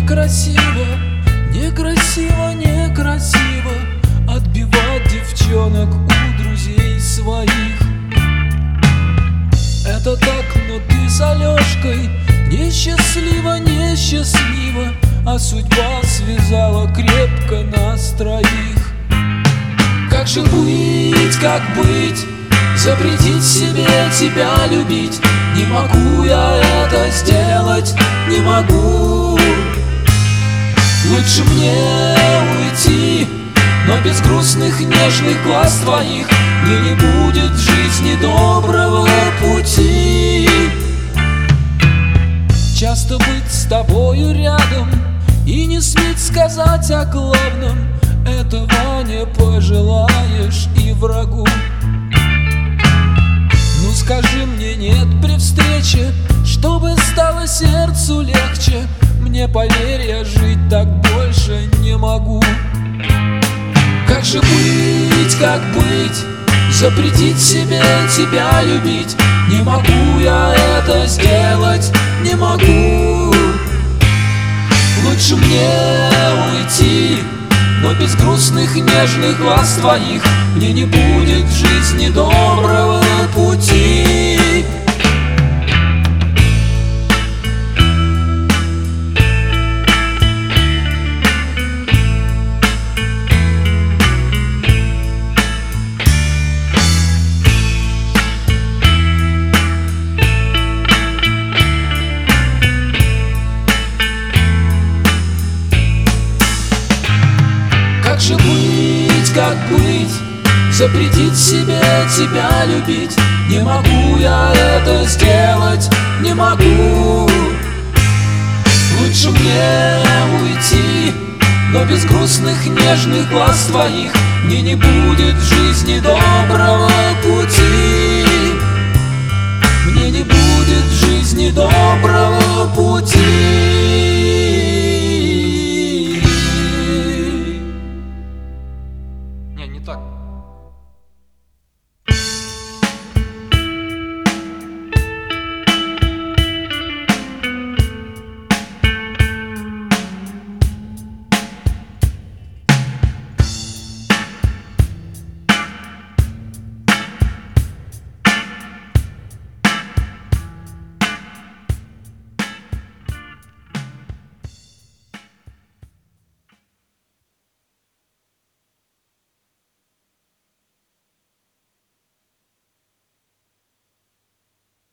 Некрасиво, некрасиво, некрасиво отбивать девчонок у друзей своих. Это так, но ты с Алешкой несчастливо, несчастливо, а судьба связала крепко нас троих. Как же быть, как быть? Запретить себе тебя любить не могу я это сделать, не могу. Лучше мне уйти, но без грустных нежных глаз твоих мне не будет в жизни доброго пути. Часто быть с тобою рядом и не сметь сказать о главном, этого не пожелаешь и врагу. Ну скажи мне нет при встрече, чтобы стало сердцу легче. Мне поверь, я жить так больше не могу. Как же быть, как быть? Запретить себе тебя любить не могу я это сделать, не могу. Лучше мне уйти, но без грустных нежных глаз твоих мне не будет в жизни доброго пути. Как же быть, как быть? Запретить себе тебя любить не могу я это сделать, не могу. Лучше мне уйти, но без грустных нежных глаз твоих мне не будет в жизни доброго пути. Мне не будет в жизни доброго пути.